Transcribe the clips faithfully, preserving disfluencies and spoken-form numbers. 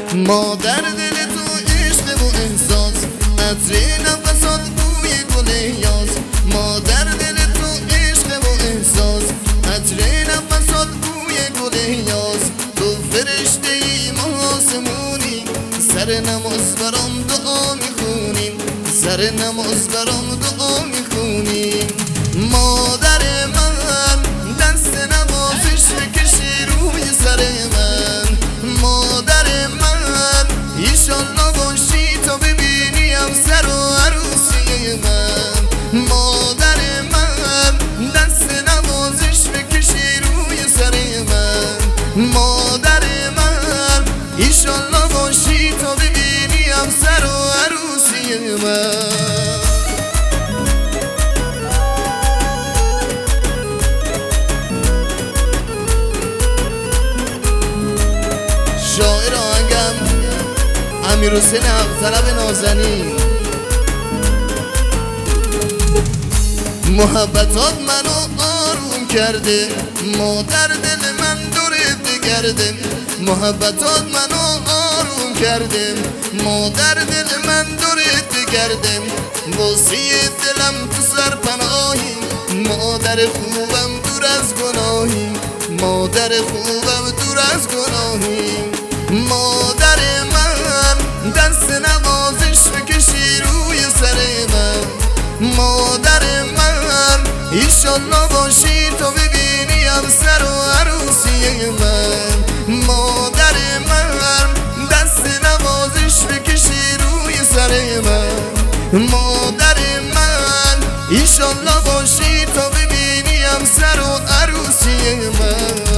مادر دل تو عشق و احساس، عطر نفسات بوی گل یاس. مادر دل تو عشق و احساس، عطر نفسات بوی گل یاس. تو فرشته ای ما آسمونی، سر نماز برام دعا میخونیم، سر نماز برام دعا میخونیم. مادر من دست نوازش بکشی روی سر من. مادر من ایشالله باشی تا ببینیم سر و عروسی من. مادر من دست نوازش بکشی روی سر من. مادر من ایشالله باشی تا ببینیم سر و عروسی من. شاعر آهنگم امیر حسین حق طلب نازنین. محبتات منو آروم کرده، مادر دل من دورت گرده. محبتات منو آروم کرده، مادر دل من دورت گرده. واسه دلم تو سر پناهی، مادر خوبم دور از گناهی، مادر خوبم دور از گناهی. مادر من دست نوازش بکشی روی سر من. مادر من ایشالله باشی تا ببینیم سر و عروسی من. مادر من دست نوازش بکشی روی سر من. مادر من ایشالله باشی تا ببینیم سر و عروسی من.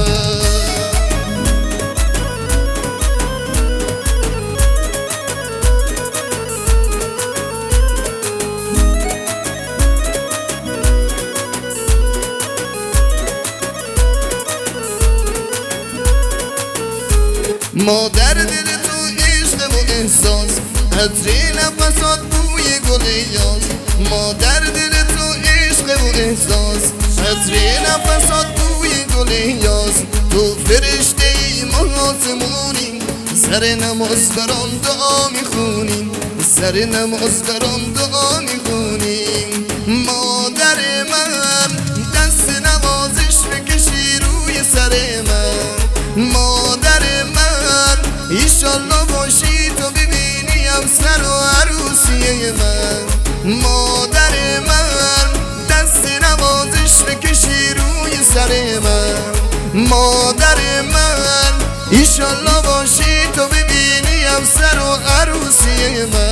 مادر دل تو عشق و احساس، عطر نفسات بوی گل یاس. مادر دل تو عشق و احساس، عطر نفسات بوی گل یاس. تو فرشته ای ما آسمونی، سر نماز برام دعا میخونیم، سر نماز برام دعا میخونیم. مادر من دست نوازش بکشی روی سر من. مادر من ایشالله باشی تا ببینیم سر و عروسی من. مادر من دست نوازش بکشی روی سر من. مادر من ایشالله باشی تا ببینیم سر و عروسی من.